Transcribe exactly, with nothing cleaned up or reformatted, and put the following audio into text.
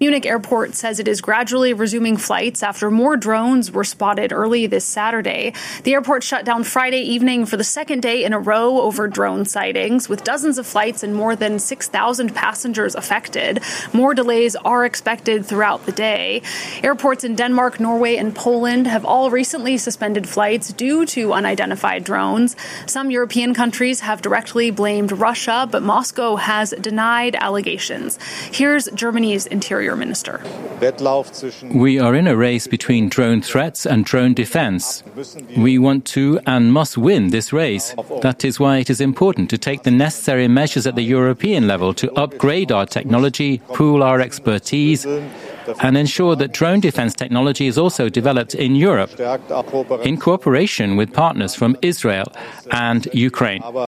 Munich Airport says it is gradually resuming flights after more drones were spotted early this Saturday. The airport shut down Friday evening for the second day in a row over drone sightings, with dozens of flights and more than six thousand passengers affected. More delays are expected throughout the day. Airports in Denmark, Norway, and Poland have all recently suspended flights due to unidentified drones. Some European countries have directly blamed Russia, but Moscow has denied allegations. Here's Germany's interior minister. We are in a race between drone threats and drone defense. We want to and must win this race. That is why it is important to take the necessary measures at the European level to upgrade our technology, pool our expertise, and ensure that drone defense technology is also developed in Europe in cooperation with partners from Israel and Ukraine.